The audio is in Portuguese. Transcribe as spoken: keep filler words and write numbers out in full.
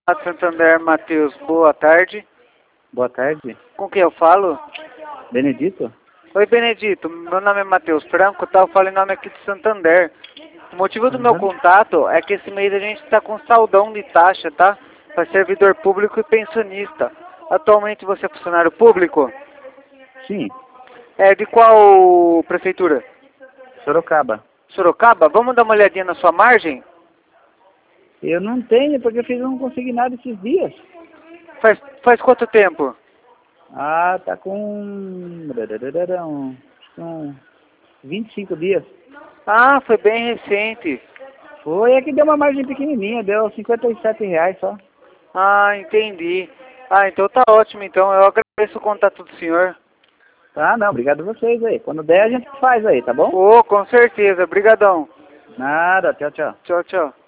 Santander, Matheus, boa tarde. Boa tarde. Com quem eu falo? Benedito? Oi, Benedito. Meu nome é Matheus Franco, tá? Eu falo em nome aqui de Santander. O motivo do Uhum. meu contato é que esse mês a gente está com saldão de taxa, tá? Para servidor público e pensionista. Atualmente você é funcionário público? Sim. É de qual prefeitura? Sorocaba. Sorocaba? Vamos dar uma olhadinha na sua margem? Eu não tenho, porque eu fiz um consignado esses dias. Faz, faz quanto tempo? Ah, tá com... um, um vinte e cinco dias. Ah, foi bem recente. Foi, é que deu uma margem pequenininha, deu cinquenta e sete reais só. Ah, entendi. Ah, então tá ótimo, então. Eu agradeço o contato do senhor. Tá, não, obrigado a vocês aí. Quando der a gente faz aí, tá bom? Ô, com certeza. Brigadão. Nada, tchau, tchau. Tchau, tchau.